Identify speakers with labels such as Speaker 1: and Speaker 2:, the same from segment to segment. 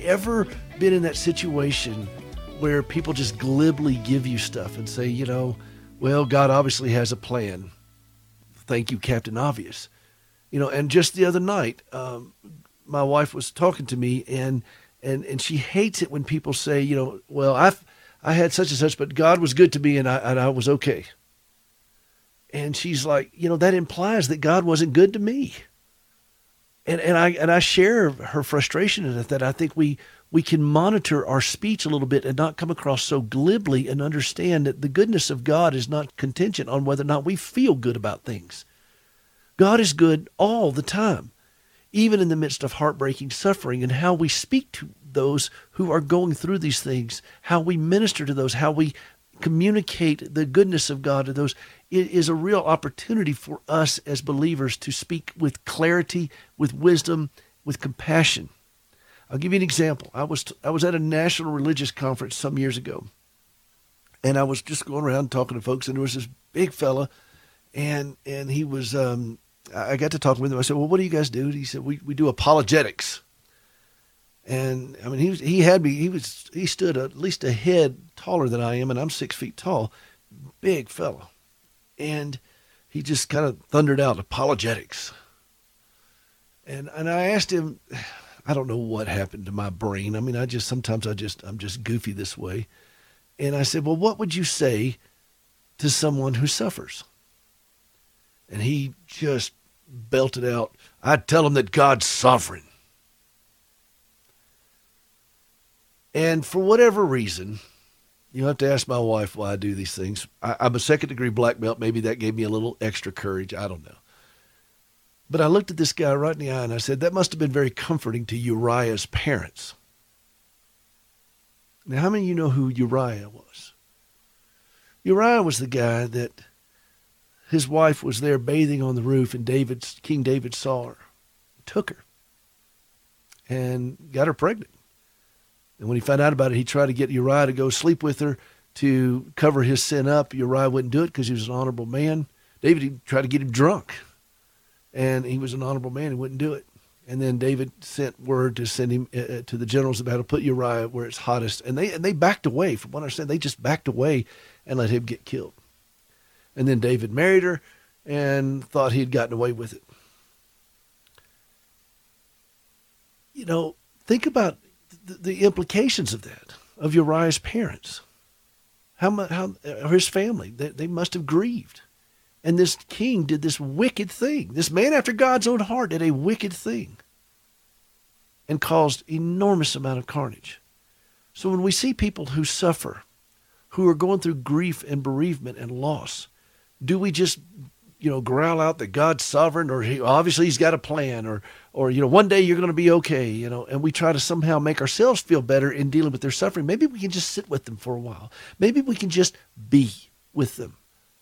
Speaker 1: ever been in that situation where people just glibly give you stuff and say, well, God obviously has a plan. Thank you, Captain Obvious. And just the other night, my wife was talking to me, and she hates it when people say, well, I had such and such, but God was good to me, and I was okay. And she's like, that implies that God wasn't good to me. And I share her frustration in it, that I think we can monitor our speech a little bit and not come across so glibly, and understand that the goodness of God is not contingent on whether or not we feel good about things. God is good all the time, even in the midst of heartbreaking suffering, and how we speak to those who are going through these things, how we minister to those, how we communicate the goodness of God to those. It is a real opportunity for us as believers to speak with clarity, with wisdom, with compassion. I'll give you an example. I was at a national religious conference some years ago, and I was just going around talking to folks, and there was this big fella, and he was, I got to talk with him. I said, well, what do you guys do? And he said, we do apologetics. And I mean, he stood at least a head taller than I am, and I'm 6 feet tall, big fellow. And he just kind of thundered out apologetics. And I asked him, I don't know what happened to my brain. I mean, I'm just goofy this way. And I said, well, what would you say to someone who suffers? And he just belted out, I'd tell them that God's sovereign. And for whatever reason, you have to ask my wife why I do these things. I'm a second-degree black belt. Maybe that gave me a little extra courage. I don't know. But I looked at this guy right in the eye, and I said, that must have been very comforting to Uriah's parents. Now, how many of you know who Uriah was? Uriah was the guy that his wife was there bathing on the roof, and King David saw her, took her, and got her pregnant. And when he found out about it, he tried to get Uriah to go sleep with her to cover his sin up. Uriah wouldn't do it because he was an honorable man. David, he tried to get him drunk, and he was an honorable man. He wouldn't do it. And then David sent word to send him to the generals about how to put Uriah where it's hottest. And they backed away. From what I understand, they just backed away and let him get killed. And then David married her and thought he had gotten away with it. Think about the implications of that, of Uriah's parents. How his family, they must have grieved. And this king did this wicked thing. This man after God's own heart did a wicked thing and caused enormous amount of carnage. So when we see people who suffer, who are going through grief and bereavement and loss, do we just, growl out that God's sovereign, or obviously he's got a plan, or one day you're going to be okay, and we try to somehow make ourselves feel better in dealing with their suffering? Maybe we can just sit with them for a while. Maybe we can just be with them.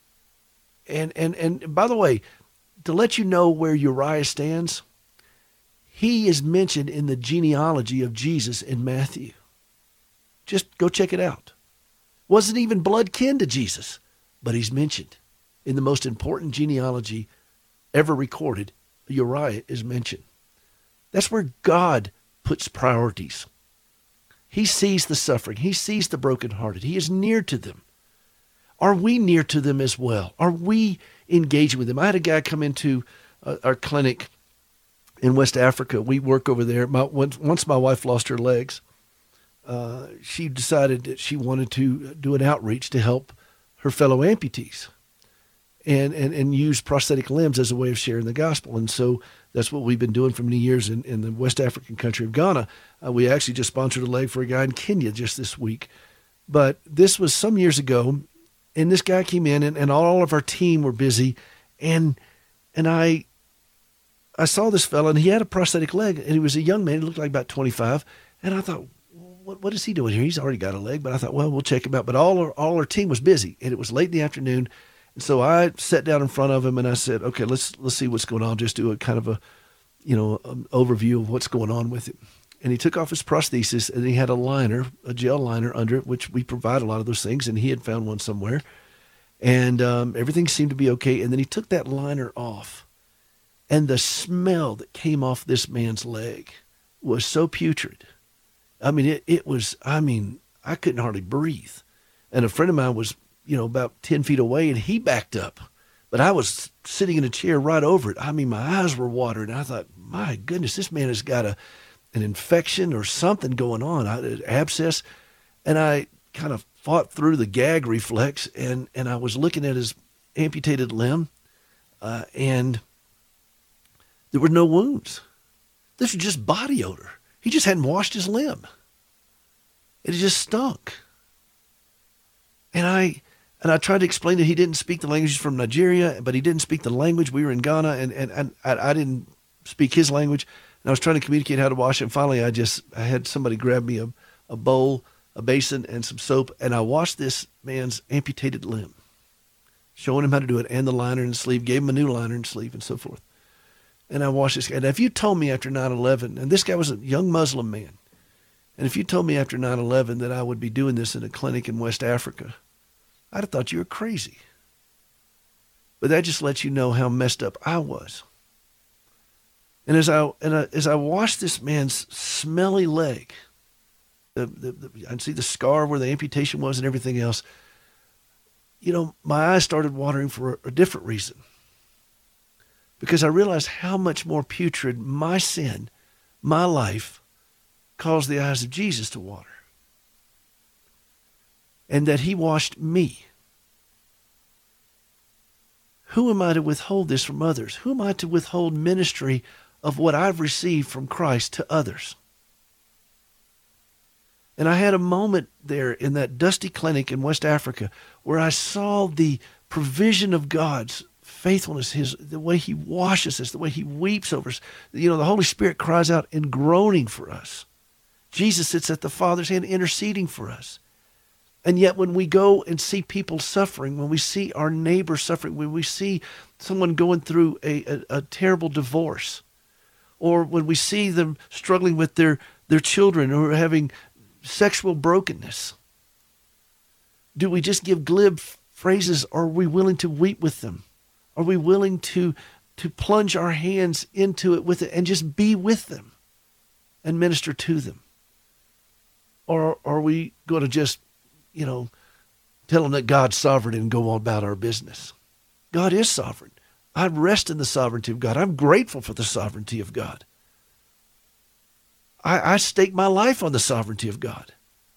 Speaker 1: And by the way, to let you know where Uriah stands, he is mentioned in the genealogy of Jesus in Matthew. Just go check it out. Wasn't even blood kin to Jesus, but he's mentioned. In the most important genealogy ever recorded, Uriah is mentioned. That's where God puts priorities. He sees the suffering. He sees the brokenhearted. He is near to them. Are we near to them as well? Are we engaging with them? I had a guy come into our clinic in West Africa. We work over there. Once my wife lost her legs, she decided that she wanted to do an outreach to help her fellow amputees and use prosthetic limbs as a way of sharing the gospel. And so that's what we've been doing for many years in the West African country of Ghana. We actually just sponsored a leg for a guy in Kenya just this week. But this was some years ago, and this guy came in, and all of our team were busy, and I saw this fella, and he had a prosthetic leg, and he was a young man. He looked like about 25, and I thought, what is he doing here? He's already got a leg. But I thought, well, we'll check him out. But all our team was busy, and it was late in the afternoon. And so I sat down in front of him, and I said, okay, let's see what's going on. Just do a kind of an overview of what's going on with him. And he took off his prosthesis, and he had a gel liner under it, which we provide a lot of those things, and he had found one somewhere. And everything seemed to be okay. And then he took that liner off, and the smell that came off this man's leg was so putrid. I mean, I couldn't hardly breathe. And a friend of mine was, about 10 feet away, and he backed up. But I was sitting in a chair right over it. I mean, my eyes were watering. I thought, my goodness, this man has got an infection or something going on, an abscess. And I kind of fought through the gag reflex, and I was looking at his amputated limb, and there were no wounds. This was just body odor. He just hadn't washed his limb. It just stunk. And I tried to explain that he didn't speak the language. He's from Nigeria, but he didn't speak the language. We were in Ghana, and I didn't speak his language. And I was trying to communicate how to wash it. And finally, I had somebody grab me a bowl, a basin, and some soap, and I washed this man's amputated limb, showing him how to do it, and the liner and sleeve, gave him a new liner and sleeve, and so forth. And I watched this guy. And if you told me after 9/11, and this guy was a young Muslim man, and if you told me after 9/11 that I would be doing this in a clinic in West Africa, I'd have thought you were crazy. But that just lets you know how messed up I was. And as I washed this man's smelly leg, I'd see the scar where the amputation was and everything else, my eyes started watering for a different reason. Because I realized how much more putrid my sin, my life, caused the eyes of Jesus to water. And that he washed me. Who am I to withhold this from others? Who am I to withhold ministry of what I've received from Christ to others? And I had a moment there in that dusty clinic in West Africa where I saw the provision of God's faithfulness, the way he washes us, the way he weeps over us. The Holy Spirit cries out in groaning for us. Jesus sits at the Father's hand interceding for us. And yet when we go and see people suffering, when we see our neighbors suffering, when we see someone going through a terrible divorce, or when we see them struggling with their children who are having sexual brokenness, do we just give glib phrases, or are we willing to weep with them? Are we willing to plunge our hands into it with it and just be with them and minister to them? Or are we going to just, tell them that God's sovereign and go on about our business? God is sovereign. I rest in the sovereignty of God. I'm grateful for the sovereignty of God. I stake my life on the sovereignty of God.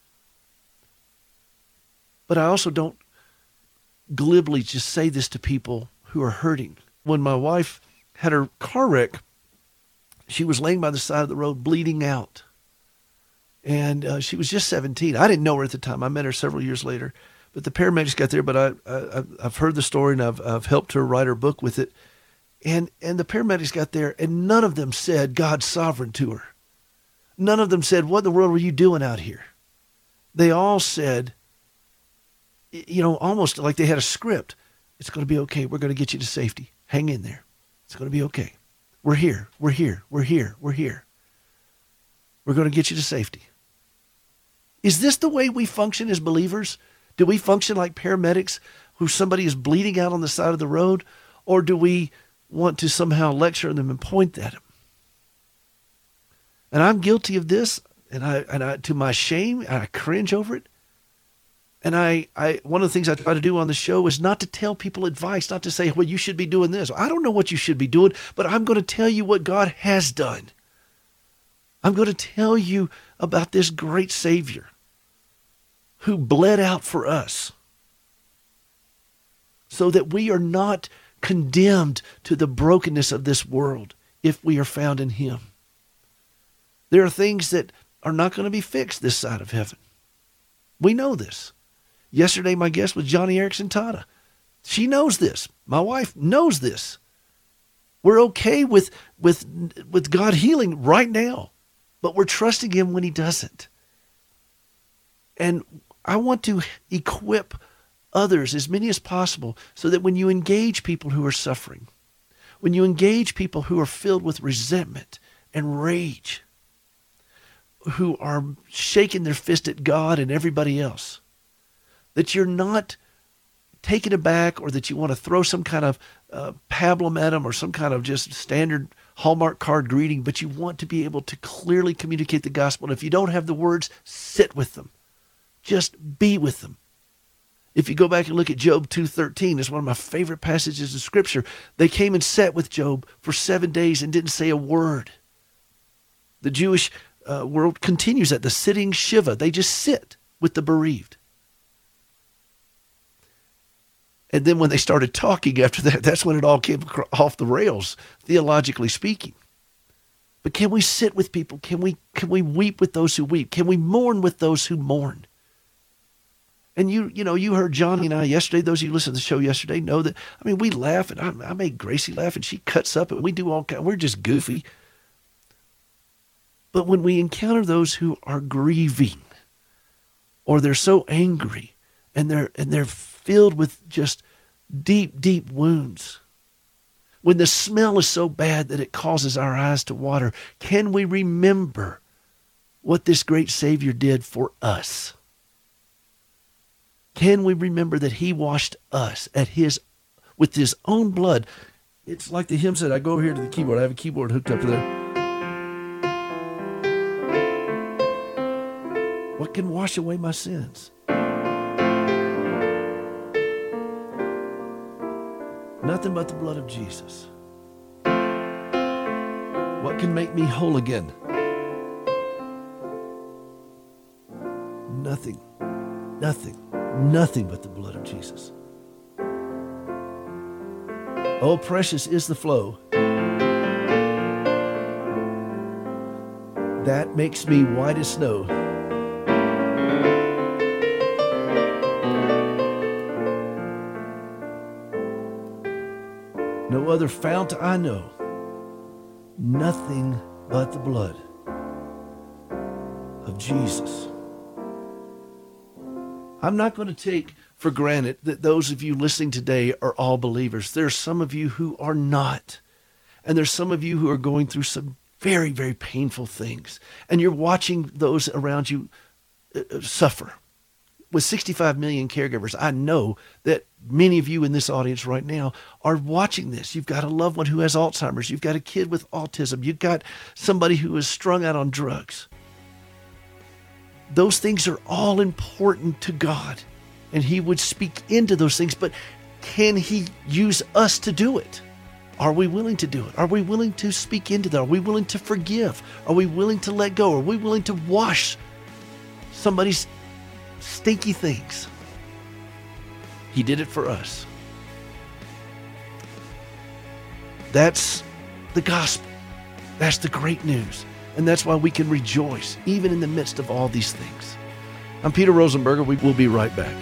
Speaker 1: But I also don't glibly just say this to people who are hurting. When my wife had her car wreck, she was laying by the side of the road bleeding out. And she was just 17. I didn't know her at the time. I met her several years later. But the paramedics got there, but I've heard the story, and I've helped her write her book with it. And the paramedics got there, and none of them said God's sovereign to her. None of them said, what in the world were you doing out here? They all said, almost like they had a script. It's going to be okay. We're going to get you to safety. Hang in there. It's going to be okay. We're here. We're here. We're here. We're here. We're going to get you to safety. Is this the way we function as believers? Do we function like paramedics who somebody is bleeding out on the side of the road? Or do we want to somehow lecture them and point at them? And I'm guilty of this, and I to my shame, and I cringe over it. And I one of the things I try to do on the show is not to tell people advice, not to say, well, you should be doing this. I don't know what you should be doing, but I'm going to tell you what God has done. I'm going to tell you about this great Savior who bled out for us so that we are not condemned to the brokenness of this world if we are found in him. There are things that are not going to be fixed this side of heaven. We know this. Yesterday, my guest was Johnny Erickson Tata. She knows this. My wife knows this. We're okay with God healing right now, but we're trusting him when he doesn't. And I want to equip others, as many as possible, so that when you engage people who are suffering, when you engage people who are filled with resentment and rage, who are shaking their fist at God and everybody else, that you're not taken aback or that you want to throw some kind of pablum at them or some kind of just standard Hallmark card greeting, but you want to be able to clearly communicate the gospel. And if you don't have the words, sit with them. Just be with them. If you go back and look at Job 2:13, it's one of my favorite passages of Scripture. They came and sat with Job for 7 days and didn't say a word. The Jewish world continues that, the sitting Shiva. They just sit with the bereaved. And then when they started talking after that, that's when it all came off the rails, theologically speaking. But can we sit with people? Can we weep with those who weep? Can we mourn with those who mourn? And you heard Johnny and I yesterday, those of you who listened to the show yesterday know that, we laugh, and I made Gracie laugh, and she cuts up, and we do all kinds, we're just goofy. But when we encounter those who are grieving, or they're so angry, and they're filled with just deep, deep wounds, when the smell is so bad that it causes our eyes to water, can we remember what this great Savior did for us? Can we remember that he washed us with his own blood? It's like the hymn said, I go over here to the keyboard. I have a keyboard hooked up to there. What can wash away my sins? Nothing but the blood of Jesus. What can make me whole again? Nothing but the blood of Jesus. Oh, precious is the flow that makes me white as snow. No other fount I know, nothing but the blood of Jesus. I'm not going to take for granted that those of you listening today are all believers. There are some of you who are not. And there's some of you who are going through some very, very painful things. And you're watching those around you suffer. With 65 million caregivers, I know that many of you in this audience right now are watching this. You've got a loved one who has Alzheimer's. You've got a kid with autism. You've got somebody who is strung out on drugs. Those things are all important to God, and he would speak into those things, but can he use us to do it? Are we willing to do it? Are we willing to speak into that? Are we willing to forgive? Are we willing to let go? Are we willing to wash somebody's stinky things? He did it for us. That's the gospel. That's the great news. And that's why we can rejoice, even in the midst of all these things. I'm Peter Rosenberger. We will be right back.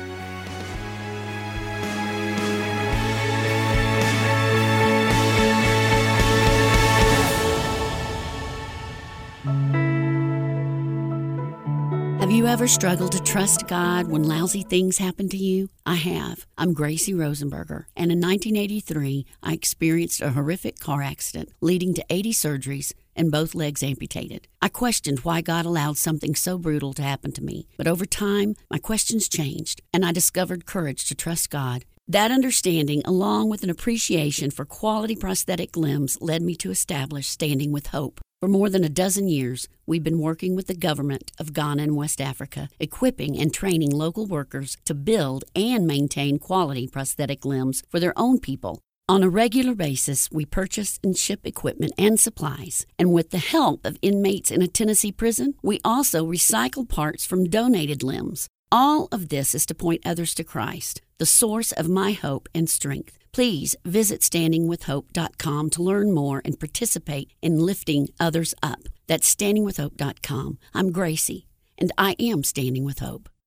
Speaker 2: Have you ever struggled to trust God when lousy things happen to you? I have. I'm Gracie Rosenberger, and in 1983, I experienced a horrific car accident leading to 80 surgeries and both legs amputated. I questioned why God allowed something so brutal to happen to me, but over time, my questions changed, and I discovered courage to trust God. That understanding, along with an appreciation for quality prosthetic limbs, led me to establish Standing with Hope. For more than a dozen years, we've been working with the government of Ghana and West Africa, equipping and training local workers to build and maintain quality prosthetic limbs for their own people. On a regular basis, we purchase and ship equipment and supplies. And with the help of inmates in a Tennessee prison, we also recycle parts from donated limbs. All of this is to point others to Christ, the source of my hope and strength. Please visit standingwithhope.com to learn more and participate in lifting others up. That's standingwithhope.com. I'm Gracie, and I am Standing with Hope.